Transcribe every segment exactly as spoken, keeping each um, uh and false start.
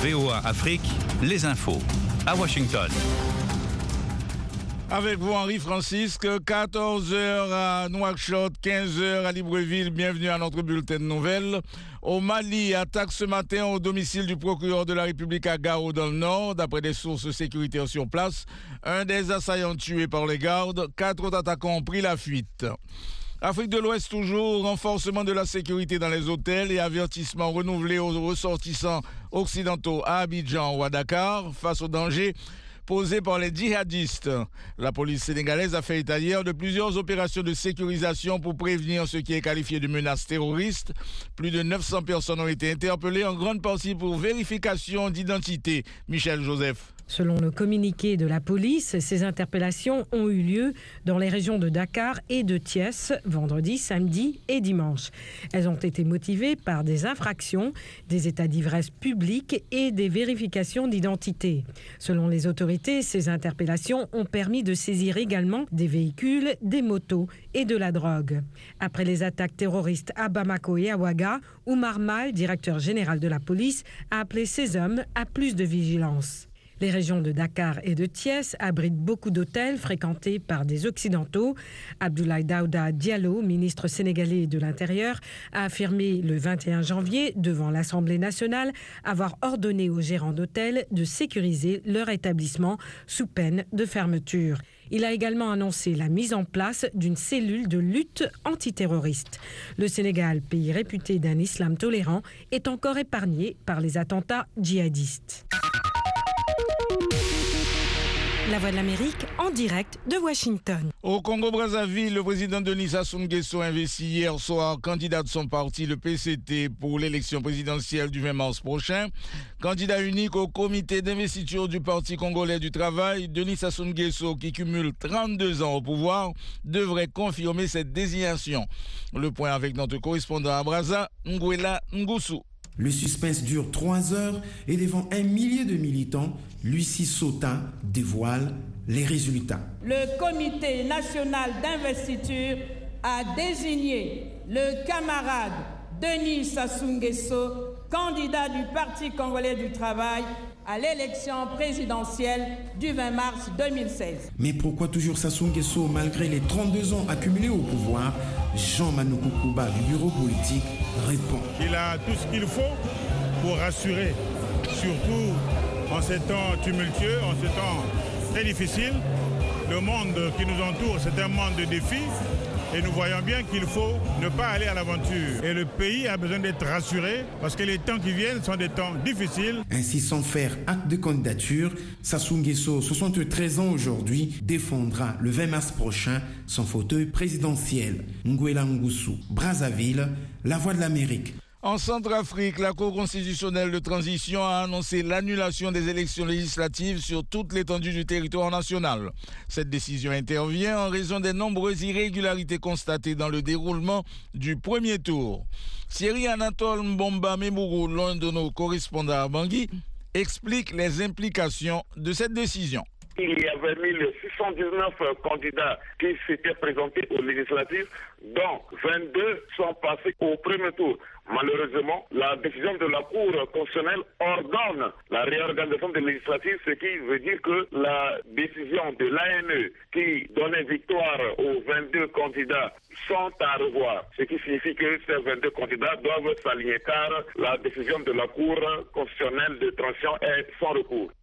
V O A Afrique, les infos. À Washington. Avec vous, Henri Francisque, quatorze heures à Nouakchott, quinze heures à Libreville. Bienvenue à notre bulletin de nouvelles. Au Mali, attaque ce matin au domicile du procureur de la République à Gao dans le nord. D'après des sources sécuritaires sur place, un des assaillants tué par les gardes, quatre autres attaquants ont pris la fuite. Afrique de l'Ouest toujours, renforcement de la sécurité dans les hôtels et avertissement renouvelé aux ressortissants occidentaux à Abidjan ou à Dakar face aux dangers posés par les djihadistes. La police sénégalaise a fait état hier de plusieurs opérations de sécurisation pour prévenir ce qui est qualifié de menace terroriste. Plus de neuf cents personnes ont été interpellées, en grande partie pour vérification d'identité. Michel Joseph. Selon le communiqué de la police, ces interpellations ont eu lieu dans les régions de Dakar et de Thiès, vendredi, samedi et dimanche. Elles ont été motivées par des infractions, des états d'ivresse publics et des vérifications d'identité. Selon les autorités, ces interpellations ont permis de saisir également des véhicules, des motos et de la drogue. Après les attaques terroristes à Bamako et à Ouaga, Oumar Mal, directeur général de la police, a appelé ces hommes à plus de vigilance. Les régions de Dakar et de Thiès abritent beaucoup d'hôtels fréquentés par des Occidentaux. Abdoulaye Daouda Diallo, ministre sénégalais de l'Intérieur, a affirmé le vingt et un janvier devant l'Assemblée nationale avoir ordonné aux gérants d'hôtels de sécuriser leur établissement sous peine de fermeture. Il a également annoncé la mise en place d'une cellule de lutte antiterroriste. Le Sénégal, pays réputé d'un islam tolérant, est encore épargné par les attentats djihadistes. La Voix de l'Amérique en direct de Washington. Au Congo-Brazzaville, le président Denis Sassou Nguesso a investi hier soir candidat de son parti, le P C T, pour l'élection présidentielle du vingt mars prochain. Candidat unique au comité d'investiture du Parti congolais du travail, Denis Sassou Nguesso, qui cumule trente-deux ans au pouvoir, devrait confirmer cette désignation. Le point avec notre correspondant à Brazza, Nguela Ngusu. Le suspense dure trois heures et devant un millier de militants, Lucie Sautin dévoile les résultats. Le comité national d'investiture a désigné le camarade Denis Sassou Nguesso, candidat du Parti congolais du travail, à l'élection présidentielle du vingt mars deux mille seize. Mais pourquoi toujours Sassou Nguesso malgré les trente-deux ans accumulés au pouvoir? Jean Manoukou Kouba du bureau politique répond. Il a tout ce qu'il faut pour rassurer, surtout en ces temps tumultueux, en ces temps très difficiles. Le monde qui nous entoure, c'est un monde de défis. Et nous voyons bien qu'il faut ne pas aller à l'aventure. Et le pays a besoin d'être rassuré parce que les temps qui viennent sont des temps difficiles. Ainsi, sans faire acte de candidature, Sassou Nguesso, soixante-treize ans aujourd'hui, défendra le vingt mars prochain son fauteuil présidentiel. Nguela Ngusu, Brazzaville, La Voix de l'Amérique. En Centrafrique, la Cour constitutionnelle de transition a annoncé l'annulation des élections législatives sur toute l'étendue du territoire national. Cette décision intervient en raison des nombreuses irrégularités constatées dans le déroulement du premier tour. Thierry Anatole Mbomba Mebourou, l'un de nos correspondants à Bangui, explique les implications de cette décision. Il y avait mille six cent dix-neuf candidats qui s'étaient présentés aux législatives, dont vingt-deux sont passés au premier tour. Malheureusement, la décision de la Cour constitutionnelle ordonne la réorganisation des législatives, ce qui veut dire que la décision de l'A N E qui donnait victoire aux vingt-deux candidats sont à revoir. Ce qui signifie que ces vingt-deux candidats doivent s'aligner car la décision de la Cour constitutionnelle de transition est sans recours.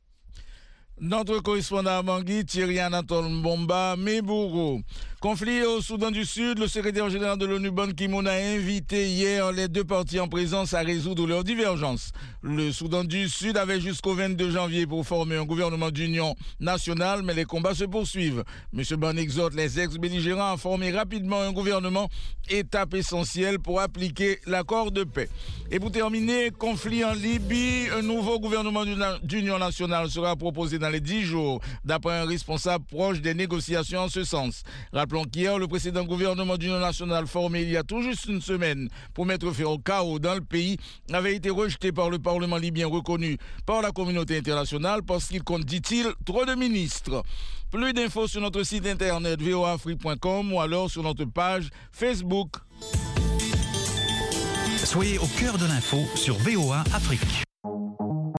Notre correspondant à Bangui, Thierry Anatole Mbomba Mebourou. Conflit au Soudan du Sud, le secrétaire général de l'ONU Ban Ki-moon a invité hier les deux parties en présence à résoudre leurs divergences. Le Soudan du Sud avait jusqu'au vingt-deux janvier pour former un gouvernement d'union nationale, mais les combats se poursuivent. M. Ban exhorte les ex-belligérants à former rapidement un gouvernement, étape essentielle pour appliquer l'accord de paix. Et pour terminer, conflit en Libye, un nouveau gouvernement d'union nationale sera proposé dans les dix jours, d'après un responsable proche des négociations en ce sens. Rappelons qu'hier, le précédent gouvernement d'union nationale formé il y a tout juste une semaine pour mettre fin au chaos dans le pays avait été rejeté par le Parlement libyen reconnu par la communauté internationale parce qu'il compte, dit-il, trop de ministres. Plus d'infos sur notre site internet v o a afrique point com ou alors sur notre page Facebook. Soyez au cœur de l'info sur V O A Afrique.